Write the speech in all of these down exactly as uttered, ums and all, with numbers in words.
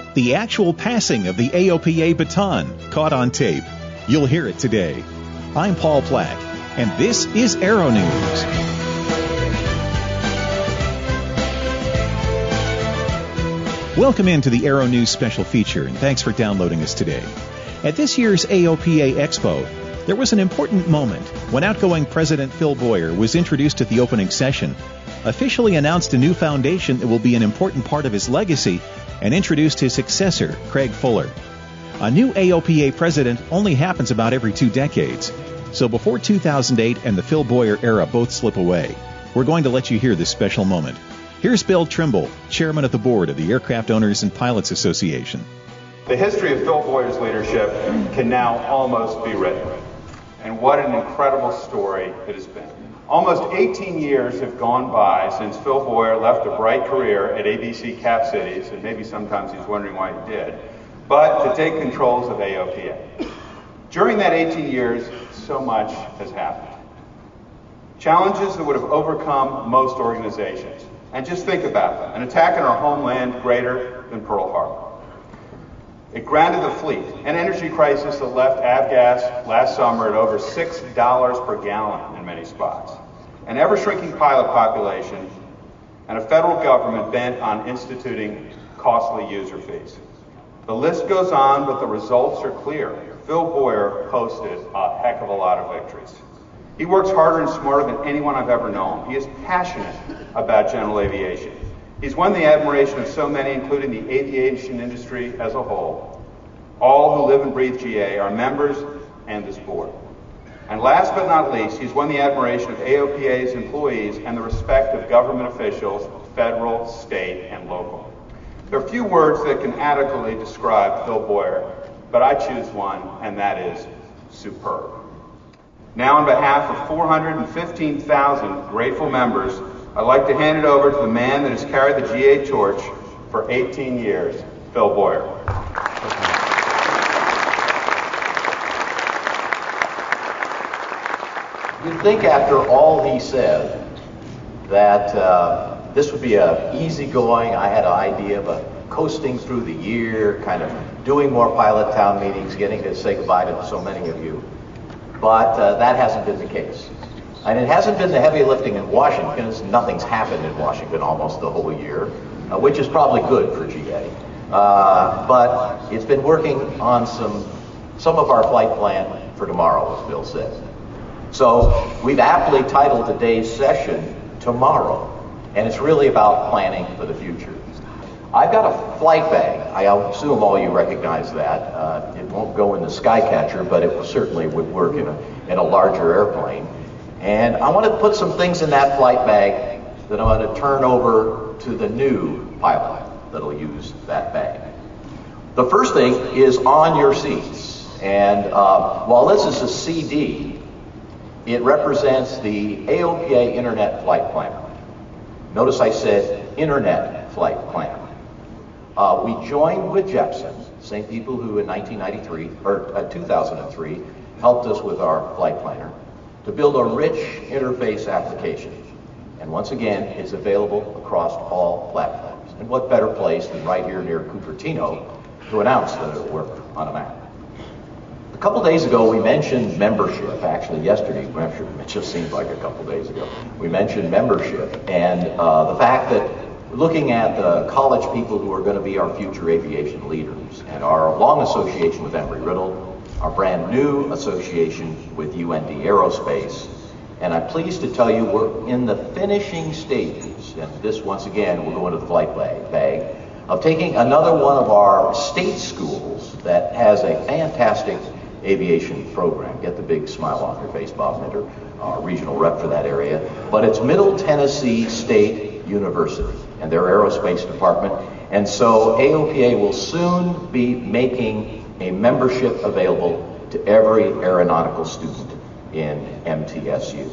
The actual passing of the A O P A baton caught on tape. You'll hear it today. I'm Paul Plack, and this is Aero News. Welcome into the Aero News special feature, and thanks for downloading us today. At this year's A O P A Expo, there was an important moment when outgoing President Phil Boyer was introduced at the opening session, officially announced a new foundation that will be an important part of his legacy, and introduced his successor, Craig Fuller. A new A O P A president only happens about every two decades, so before two thousand eight and the Phil Boyer era both slip away, we're going to let you hear this special moment. Here's Bill Trimble, chairman of the board of the Aircraft Owners and Pilots Association. The history of Phil Boyer's leadership can now almost be written. And what an incredible story it has been. Almost eighteen years have gone by since Phil Boyer left a bright career at A B C Cap Cities, and maybe sometimes he's wondering why he did, but to take controls of A O P A. During that eighteen years, so much has happened. Challenges that would have overcome most organizations. And just think about them. An attack on our homeland greater than Pearl Harbor. It grounded the fleet, an energy crisis that left avgas last summer at over six dollars per gallon in many spots, an ever-shrinking pilot population, and a federal government bent on instituting costly user fees. The list goes on, but the results are clear. Phil Boyer posted a heck of a lot of victories. He works harder and smarter than anyone I've ever known. He is passionate about general aviation. He's won the admiration of so many, including the aviation industry as a whole. All who live and breathe G A are members and this board. And last but not least, he's won the admiration of A O P A's employees and the respect of government officials, federal, state, and local. There are few words that can adequately describe Phil Boyer, but I choose one, and that is superb. Now, on behalf of four hundred fifteen thousand grateful members, I'd like to hand it over to the man that has carried the G A torch for eighteen years, Phil Boyer. You'd think after all he said that uh, this would be a easygoing, I had an idea of a coasting through the year, kind of doing more pilot town meetings, getting to say goodbye to so many of you. But uh, that hasn't been the case. And it hasn't been the heavy lifting in Washington, as nothing's happened in Washington almost the whole year, uh, which is probably good for G A. Uh, but it's been working on some, some of our flight plan for tomorrow, as Bill said. So we've aptly titled today's session Tomorrow, and it's really about planning for the future. I've got a flight bag. I assume all you recognize that. Uh, it won't go in the Skycatcher, but it certainly would work in a, in a larger airplane. And I want to put some things in that flight bag that I'm going to turn over to the new pilot that'll use that bag. The first thing is on your seats. And uh, while this is a C D, it represents the A O P A Internet Flight Planner. Notice I said Internet Flight Planner. Uh, we joined with Jepson, same people who in nineteen ninety-three, or uh, two thousand three, helped us with our flight planner, to build a rich interface application. And once again, it's available across all platforms. And what better place than right here near Cupertino to announce that it'll work on a Mac. A couple days ago, we mentioned membership. Actually, yesterday, it just seems like a couple days ago, we mentioned membership and uh, the fact that looking at the college people who are going to be our future aviation leaders and our long association with Embry-Riddle, our brand new association with U N D Aerospace, and I'm pleased to tell you we're in the finishing stages, and this once again will go into the flight bag, of taking another one of our state schools that has a fantastic aviation program. Get the big smile on your face, Bob Minter, our regional rep for that area, but it's Middle Tennessee State University and their aerospace department. And so A O P A will soon be making a membership available to every aeronautical student in M T S U.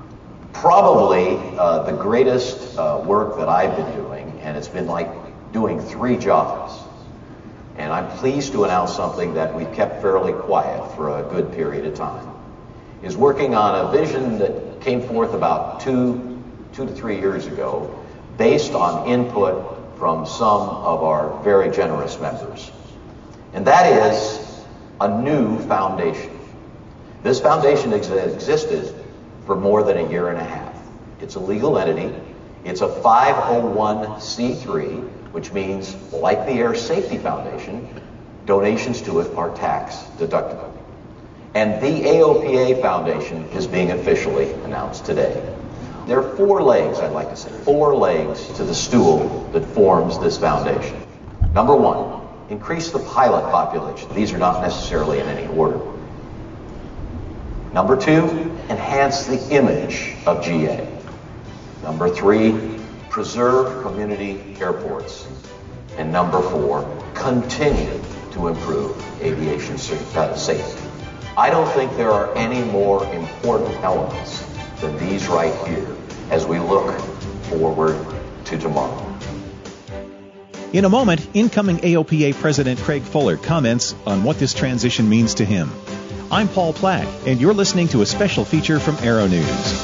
Probably uh, the greatest uh, work that I've been doing, and it's been like doing three jobs. And I'm pleased to announce something that we've kept fairly quiet for a good period of time, is working on a vision that came forth about two, two to three years ago, based on input from some of our very generous members. And that is a new foundation. This foundation ex- existed for more than a year and a half. It's a legal entity. It's a five oh one c three, which means, like the Air Safety Foundation, donations to it are tax deductible. And the A O P A Foundation is being officially announced today. There are four legs, I'd like to say, four legs to the stool that forms this foundation. Number one, increase the pilot population. These are not necessarily in any order. Number two, enhance the image of G A. Number three, preserve community airports. And number four, continue to improve aviation safety. I don't think there are any more important elements than these right here as we look forward to tomorrow. In a moment, incoming A O P A President Craig Fuller comments on what this transition means to him. I'm Paul Platt, and you're listening to a special feature from Aero News.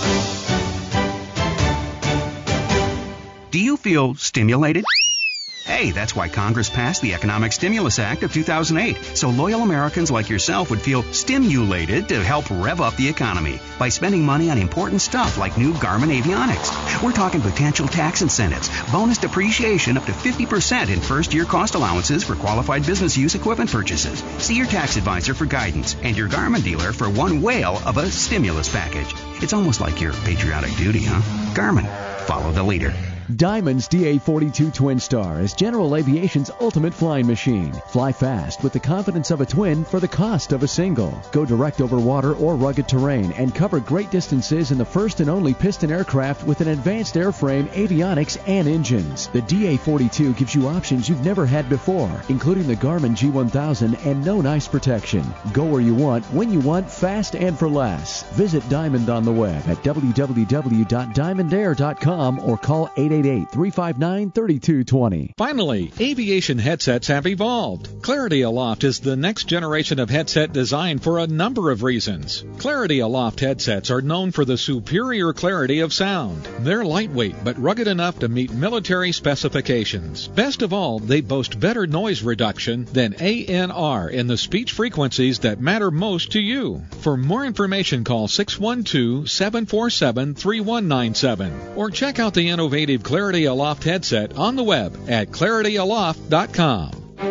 Do you feel stimulated? Hey, that's why Congress passed the Economic Stimulus Act of two thousand eight, so loyal Americans like yourself would feel stimulated to help rev up the economy by spending money on important stuff like new Garmin avionics. We're talking potential tax incentives, bonus depreciation up to fifty percent in first-year cost allowances for qualified business use equipment purchases. See your tax advisor for guidance and your Garmin dealer for one whale of a stimulus package. It's almost like your patriotic duty, huh? Garmin, follow the leader. Diamond's D A forty-two Twin Star is General Aviation's ultimate flying machine. Fly fast with the confidence of a twin for the cost of a single. Go direct over water or rugged terrain and cover great distances in the first and only piston aircraft with an advanced airframe, avionics, and engines. The D A forty-two gives you options you've never had before, including the Garmin G one thousand and known ice protection. Go where you want, when you want, fast and for less. Visit Diamond on the web at w w w dot diamond air dot com or call eight eight eight, three five nine, three two two zero. Finally, aviation headsets have evolved. Clarity Aloft is the next generation of headset design for a number of reasons. Clarity Aloft headsets are known for the superior clarity of sound. They're lightweight but rugged enough to meet military specifications. Best of all, they boast better noise reduction than A N R in the speech frequencies that matter most to you. For more information, call six one two, seven four seven, three one nine seven or check out the innovative Clarity Aloft headset on the web at clarity aloft dot com.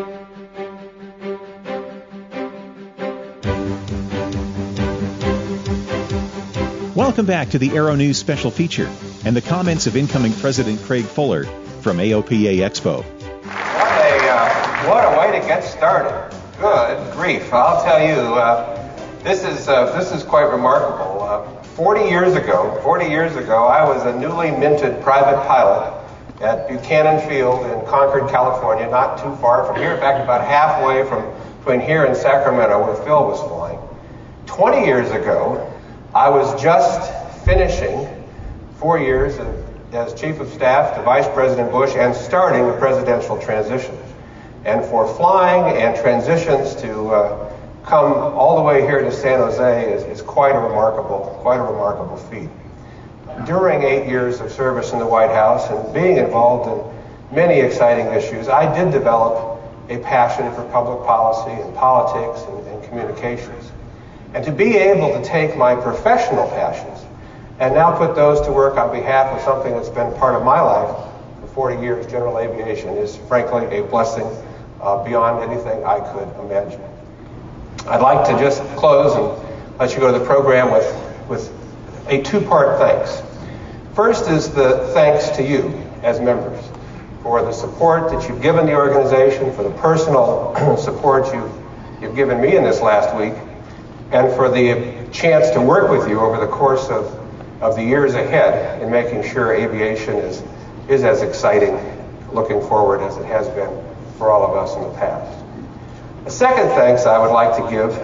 Welcome back to the Aero News special feature and the comments of incoming President Craig Fuller from A O P A Expo. What a, uh, what a way to get started. Good grief. I'll tell you, uh, this is uh, this is quite remarkable. Uh, forty years ago, forty years ago, I was a newly minted private pilot at Buchanan Field in Concord, California, not too far from here. In fact, about halfway from between here and Sacramento, where Phil was flying. twenty years ago, I was just finishing four years of, as Chief of Staff to Vice President Bush and starting the presidential transition. And for flying and transitions to uh, come all the way here to San Jose is, is quite a remarkable, quite a remarkable feat. During eight years of service in the White House and being involved in many exciting issues, I did develop a passion for public policy and politics and, and communications. And to be able to take my professional passions and now put those to work on behalf of something that's been part of my life for forty years, general aviation, is frankly a blessing uh, beyond anything I could imagine. I'd like to just close and let you go to the program with, with a two-part thanks. First is the thanks to you as members for the support that you've given the organization, for the personal support you've, you've given me in this last week, and for the chance to work with you over the course of, of the years ahead in making sure aviation is, is as exciting looking forward as it has been for all of us in the past. The second thanks I would like to give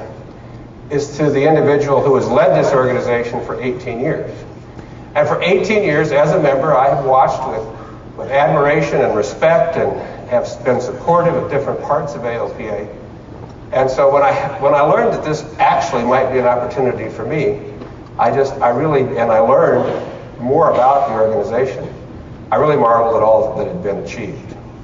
is to the individual who has led this organization for eighteen years. And for eighteen years as a member, I have watched with, with admiration and respect and have been supportive of different parts of A O P A. And so when I when I learned that this actually might be an opportunity for me, I just, I really, and I learned more about the organization, I really marveled at all that had been achieved.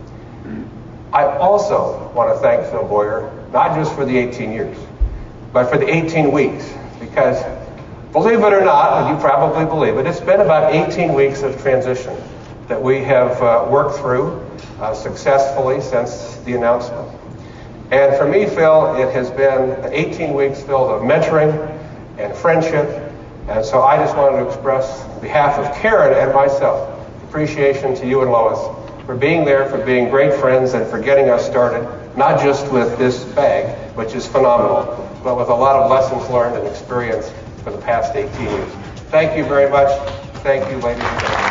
I also want to thank Phil Boyer, not just for the eighteen years, but for the eighteen weeks, because believe it or not, and you probably believe it, it's been about eighteen weeks of transition that we have uh, worked through uh, successfully since the announcement. And for me, Phil, it has been eighteen weeks filled of mentoring and friendship. And so I just wanted to express, on behalf of Karen and myself, appreciation to you and Lois for being there, for being great friends, and for getting us started, not just with this bag, which is phenomenal, but with a lot of lessons learned and experience for the past eighteen years. Thank you very much. Thank you, ladies and gentlemen.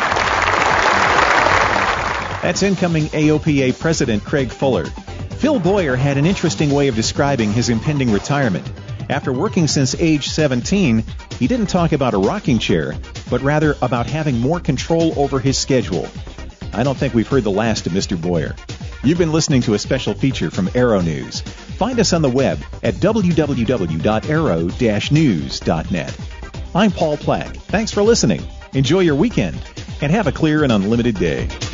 That's incoming A O P A President Craig Fuller. Phil Boyer had an interesting way of describing his impending retirement. After working since age seventeen, he didn't talk about a rocking chair, but rather about having more control over his schedule. I don't think we've heard the last of Mister Boyer. You've been listening to a special feature from Aero News. Find us on the web at w w w dot aero dash news dot net. I'm Paul Plack. Thanks for listening. Enjoy your weekend, and have a clear and unlimited day.